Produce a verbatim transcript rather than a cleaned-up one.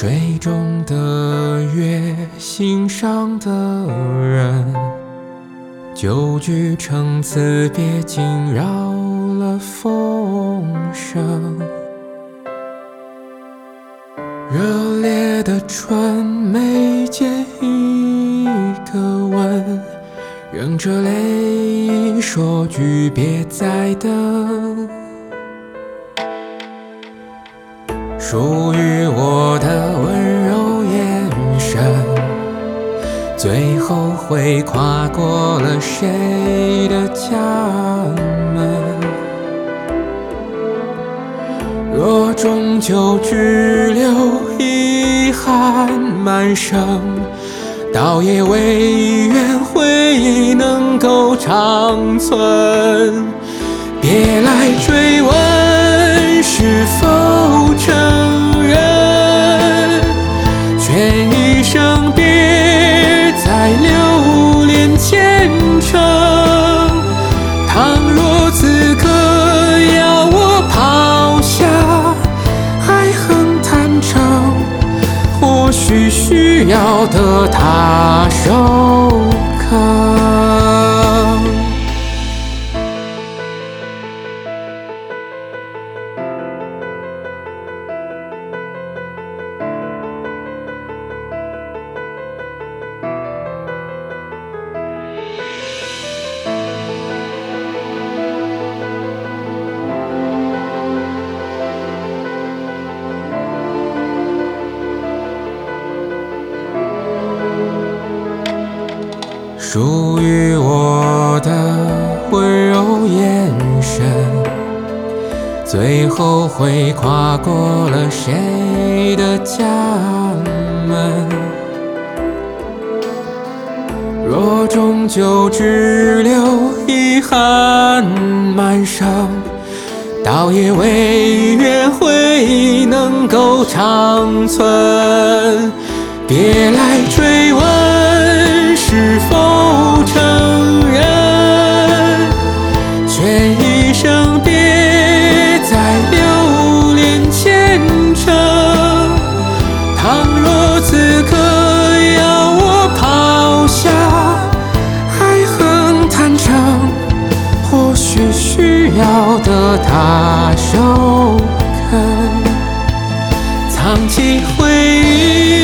水中的月，心上的人，旧句成词别惊扰了风声。热烈的春，眉间一个吻，忍着泪意说句别再等。属于我的温柔眼神，最后会跨过了谁的家门？若终究只留遗憾满生，倒也唯愿回忆能够长存。别来追问是否承认，劝一声别再留恋前程。倘若此刻要我抛下爱恨坦诚，或许需要的他受坑。属于我的温柔眼神，最后会跨过了谁的家门？若终究只留遗憾满生，倒也唯愿回忆能够长存。别来追问是否承认，劝一声别再留恋前程。倘若此刻要我抛下爱恨坦诚，或许需要的他受坑。藏起回忆